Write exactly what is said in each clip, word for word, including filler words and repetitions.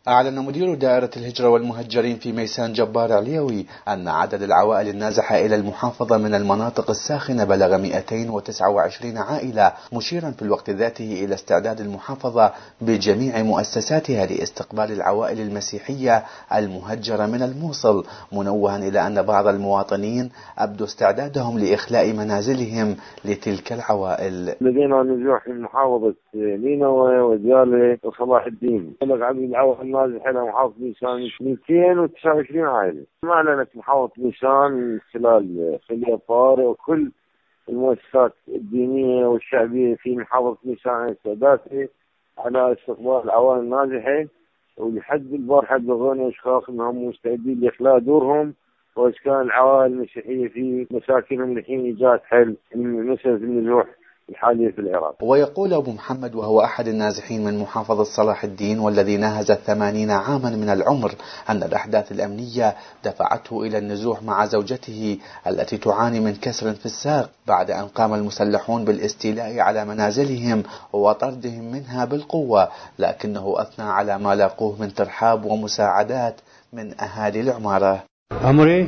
أعلن مدير دائرة الهجرة والمهجرين في ميسان جبار عليوي أن عدد العوائل النازحة إلى المحافظة من المناطق الساخنة بلغ مئتين وتسعة وعشرين عائلة، مشيرا في الوقت ذاته إلى استعداد المحافظة بجميع مؤسساتها لاستقبال العوائل المسيحية المهجرة من الموصل، منوها إلى أن بعض المواطنين أبدوا استعدادهم لإخلاء منازلهم لتلك العوائل. لدينا نزوح في محافظة نينوى وديالى وصلاح الدين، بلغ عدد العوائل النازحة إلى محافظة ميسان مئتين وتسعة وعشرين عائلة. ما أعلنت محافظة ميسان من خلال خلية طارئ وكل المؤسسات الدينية والشعبية في محافظة ميسان استعدادها على استقبال العوائل النازحة، ولحد البارحة بلغونا أشخاص أنهم مستعدين لإخلاء دورهم وإسكان العوائل المسيحية في مساكنهم لحين إيجاد حل من مسألة النزوح الحالية في العراق. ويقول أبو محمد وهو أحد النازحين من محافظة صلاح الدين والذي ناهز الثمانين عاما من العمر أن الأحداث الأمنية دفعته إلى النزوح مع زوجته التي تعاني من كسر في الساق بعد أن قام المسلحون بالاستيلاء على منازلهم وطردهم منها بالقوة، لكنه أثنى على ما لاقوه من ترحاب ومساعدات من أهالي العمارة. عمري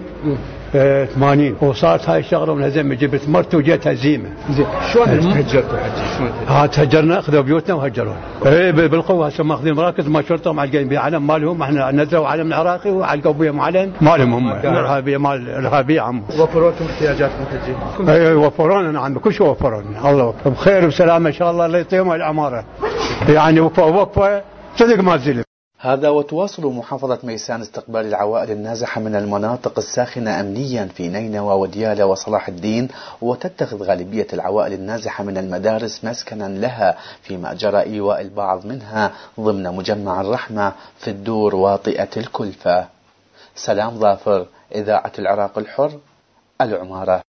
آه ثمانين وصارت هاي الشغله من هزيمه، جبت مرتي وجيت هزيمه. زين شلون هجرتوا حجي؟ شلون ها تهجرنا اخذوا بيوتنا وهجرونا اي بالقوه. هسه ماخذين مراكز ما شرطه معلقين بعلم مالهم، احنا نزلوا علم العراقي وعلقوا بهم علم مالهم هم الارهابيه مال الارهابيه عم. وفروتهم احتياجاتكم حجي؟ اي وفرونا نعم كل شيء وفرونا، الله بخير وسلامه ان شاء الله، الله يعطيهم العماره يعني وفى وفى صدق ما زلم. هذا وتواصل محافظة ميسان استقبال العوائل النازحة من المناطق الساخنة أمنيا في نينوى وديالى وصلاح الدين، وتتخذ غالبية العوائل النازحة من المدارس مسكنا لها، فيما جرى إيواء البعض منها ضمن مجمع الرحمة في الدور واطئة الكلفة. سلام ظافر، إذاعة العراق الحر، العمارة.